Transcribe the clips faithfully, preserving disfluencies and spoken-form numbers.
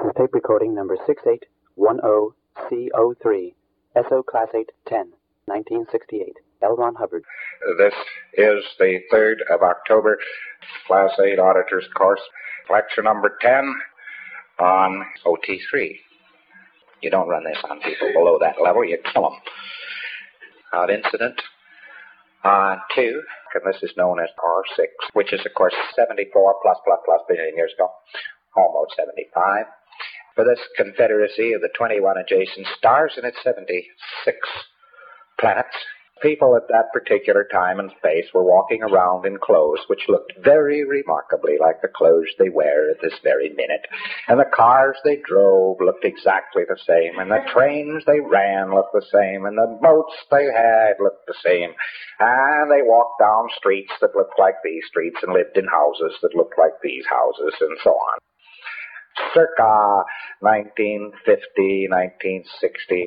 Tape recording number six eight one zero C zero three, S O Class eight ten, nineteen sixty-eight, L. Ron Hubbard. This is the third of October, Class eight Auditors Course, lecture number ten on O T three. You don't run this on people below that level, you kill them. Odd incident on two, and this is known as R six, which is, of course, seventy-four plus, plus, plus billion years ago, almost seventy-five. For this confederacy of the twenty-one adjacent stars and its seventy-six planets, people at that particular time and space were walking around in clothes which looked very remarkably like the clothes they wear at this very minute. And the cars they drove looked exactly the same, and the trains they ran looked the same, and the boats they had looked the same. And they walked down streets that looked like these streets and lived in houses that looked like these houses, and so on. Circa nineteen fifty, nineteen sixty,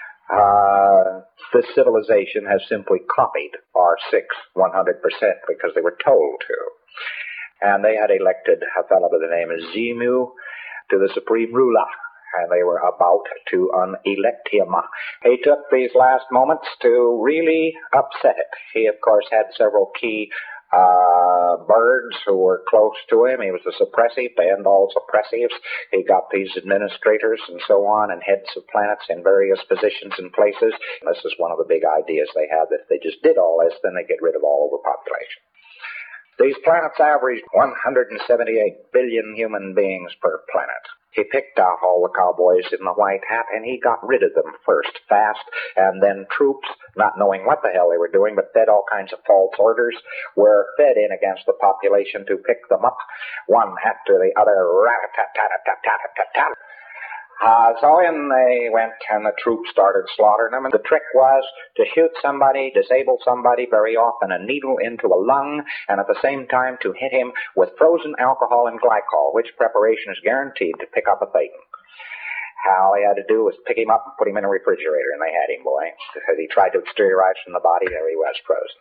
uh, the civilization has simply copied R six one hundred percent because they were told to. And they had elected a fellow by the name of Zemu to the supreme ruler, and they were about to unelect him. He took these last moments to really upset it. He, of course, had several key Uh, birds who were close to him. He was a suppressive, banned all suppressives. He got these administrators and so on and heads of planets in various positions and places. And this is one of the big ideas they had, that if they just did all this, then they get rid of all overpopulation. These planets averaged one hundred seventy-eight billion human beings per planet. He picked out all the cowboys in the white hat, and he got rid of them first, fast, and then troops, not knowing what the hell they were doing, but fed all kinds of false orders, were fed in against the population to pick them up, one after the other, rat-a-tat-tat-tat-tat-tat-tat. Uh, so in they went, and the troops started slaughtering them, and the trick was to shoot somebody, disable somebody, very often a needle into a lung, and at the same time to hit him with frozen alcohol and glycol, which preparation is guaranteed to pick up a Thetan. All he had to do was pick him up and put him in a refrigerator, and they had him, boy. As he tried to exteriorize from the body, there he was, frozen.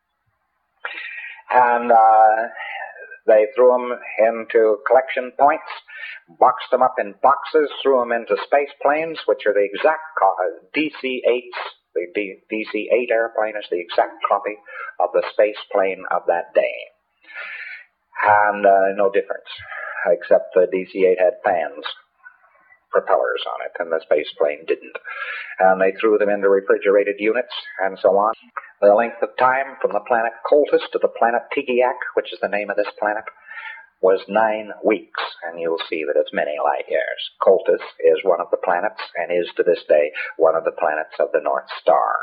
And uh, they threw him into collection points, boxed them up in boxes, threw them into space planes, which are the exact co- D C eights. The D- DC eight airplane is the exact copy of the space plane of that day. And uh, no difference, except the D C eight had fans, propellers on it, and the space plane didn't. And they threw them into refrigerated units, and so on. The length of time from the planet Coltis to the planet Tigiak, which is the name of this planet, was nine weeks, and you'll see that it's many light years. Coltis is one of the planets, and is to this day one of the planets of the North Star,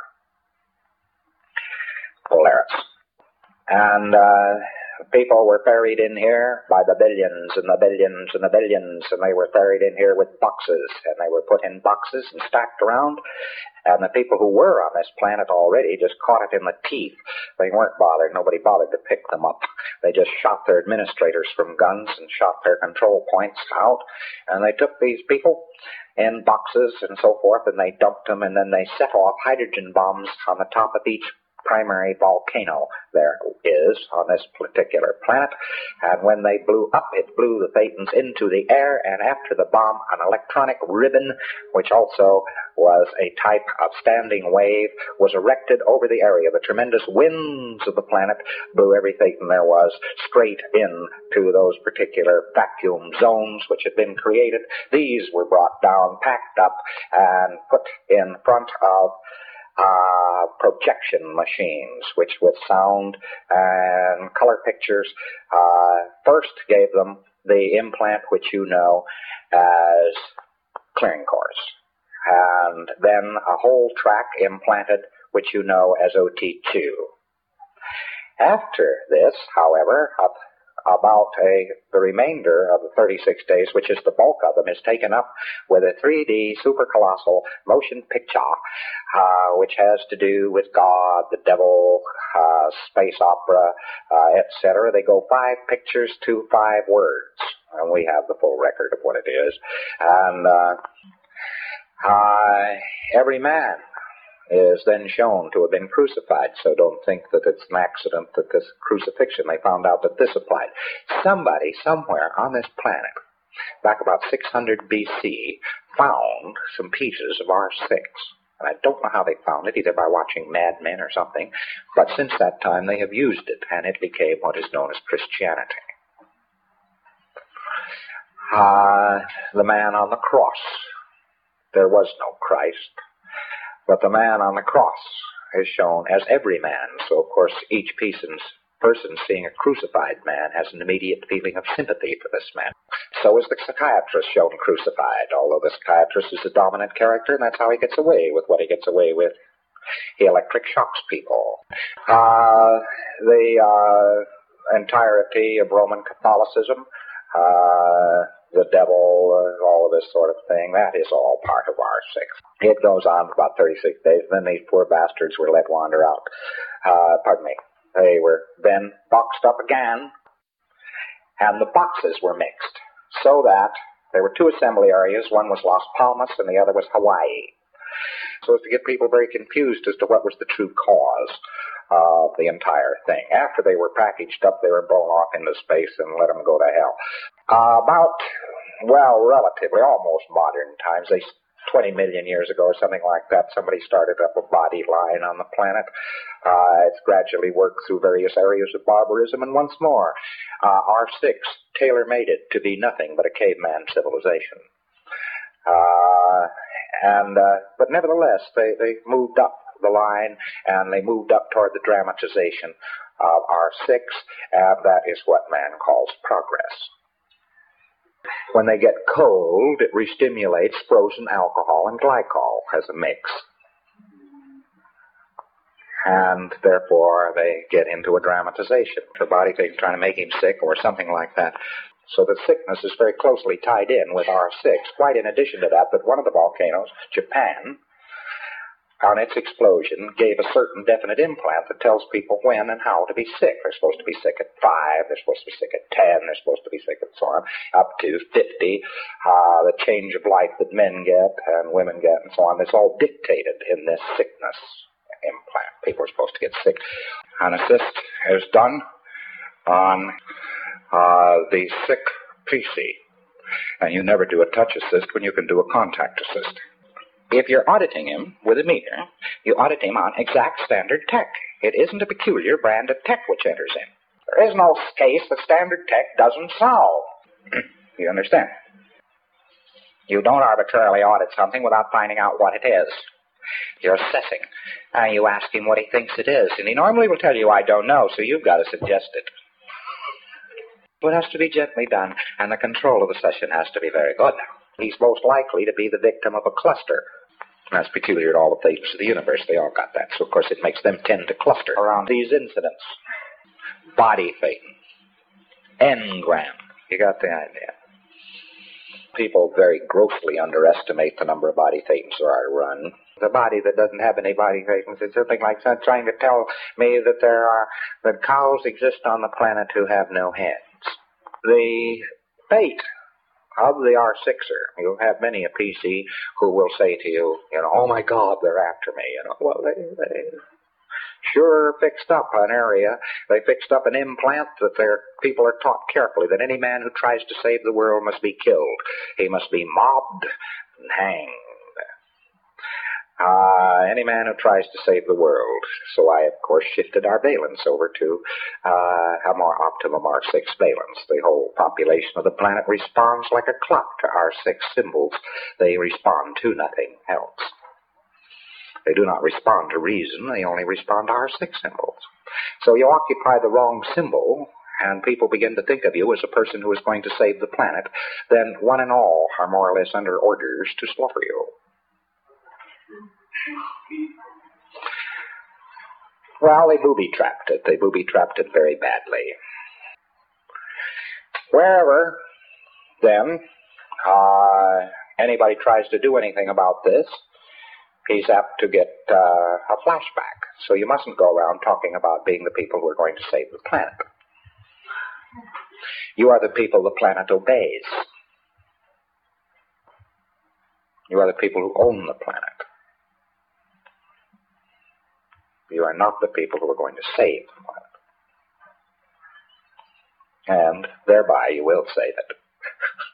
Polaris. And uh, people were buried in here by the billions and the billions and the billions, and they were buried in here with boxes, and they were put in boxes and stacked around. And the people who were on this planet already just caught it in the teeth. They weren't bothered. Nobody bothered to pick them up. They just shot their administrators from guns and shot their control points out. And they took these people in boxes and so forth, and they dumped them, and then they set off hydrogen bombs on the top of each primary volcano there is on this particular planet. And when they blew up, it blew the Thetans into the air, and after the bomb, an electronic ribbon, which also was a type of standing wave, was erected over the area. The tremendous winds of the planet blew every Thetan there was straight into those particular vacuum zones which had been created. These were brought down, packed up, and put in front of Uh, projection machines, which with sound and color pictures uh, first gave them the implant which you know as clearing course, and then a whole track implanted which you know as O T two. After this, however, up about a, the remainder of the thirty-six days, which is the bulk of them, is taken up with a three D supercolossal motion picture, uh, which has to do with God, the devil, uh, space opera, uh, et cetera. They go five pictures to five words, and we have the full record of what it is. And uh, uh, every man is then shown to have been crucified, so don't think that it's an accident that this crucifixion, they found out that this applied. Somebody, somewhere on this planet, back about six hundred B C, found some pieces of R six. And I don't know how they found it, either by watching Mad Men or something, but since that time they have used it, and it became what is known as Christianity. Uh, the man on the cross. There was no Christ, but the man on the cross is shown as every man. So, of course, each person's person seeing a crucified man has an immediate feeling of sympathy for this man. So is the psychiatrist shown crucified, although the psychiatrist is the dominant character, and that's how he gets away with what he gets away with. He electric shocks people. Uh, the uh, entirety of Roman Catholicism, uh, the devil, uh, all of this sort of thing, that is all part of R six. It goes on for about thirty-six days, and then these poor bastards were let wander out. Uh, pardon me. They were then boxed up again, and the boxes were mixed, so that there were two assembly areas. One was Las Palmas, and the other was Hawaii. So as to get people very confused as to what was the true cause of the entire thing. After they were packaged up, they were blown off into space and let them go to hell. Uh, about, well, relatively, almost modern times, they twenty million years ago or something like that, somebody started up a body line on the planet. Uh, it's gradually worked through various areas of barbarism, and once more, uh, R six tailor-made it to be nothing but a caveman civilization. Uh, and, uh, but nevertheless, they, they moved up the line, and they moved up toward the dramatization of R six, and that is what man calls progress. When they get cold, it restimulates frozen alcohol and glycol as a mix. And therefore, they get into a dramatization. The body thing's trying to make him sick or something like that. So the sickness is very closely tied in with R six. Quite in addition to that, but one of the volcanoes, Japan, on its explosion, gave a certain definite implant that tells people when and how to be sick. They're supposed to be sick at five, they're supposed to be sick at ten, they're supposed to be sick at so on, up to fifty. Uh, the change of life that men get and women get and so on, it's all dictated in this sickness implant. People are supposed to get sick. An assist is done on uh, the sick P C. And you never do a touch assist when you can do a contact assist. If you're auditing him with a meter, you audit him on exact standard tech. It isn't a peculiar brand of tech which enters in. There is no case that standard tech doesn't solve. You understand? You don't arbitrarily audit something without finding out what it is. You're assessing. And you ask him what he thinks it is, and he normally will tell you, I don't know, so you've got to suggest it. But it has to be gently done, and the control of the session has to be very good. He's most likely to be the victim of a cluster. That's peculiar to all the phases of the universe. They all got that. So, of course, it makes them tend to cluster around these incidents. Body Phaeton. Engram. You got the idea. People very grossly underestimate the number of body phaetons there are to run. The body that doesn't have any body phaetons is something like that, trying to tell me that there are, that cows exist on the planet who have no heads. The fate of the R sixer, you'll have many a P C who will say to you, you know, oh my God, they're after me. You know, well, they, they sure fixed up an area. They fixed up an implant that their people are taught carefully that any man who tries to save the world must be killed. He must be mobbed and hanged. Uh, any man who tries to save the world. So I, of course, shifted our valence over to uh, a more optimum R six valence. The whole population of the planet responds like a clock to R six symbols. They respond to nothing else. They do not respond to reason. They only respond to R six symbols. So you occupy the wrong symbol, and people begin to think of you as a person who is going to save the planet, then one and all are more or less under orders to slaughter you. Well, they booby-trapped it. They booby-trapped it very badly. Wherever, then, uh, anybody tries to do anything about this, he's apt to get uh, a flashback. So you mustn't go around talking about being the people who are going to save the planet. You are the people the planet obeys. You are the people who own the planet. You are not the people who are going to save the planet. And thereby you will save it.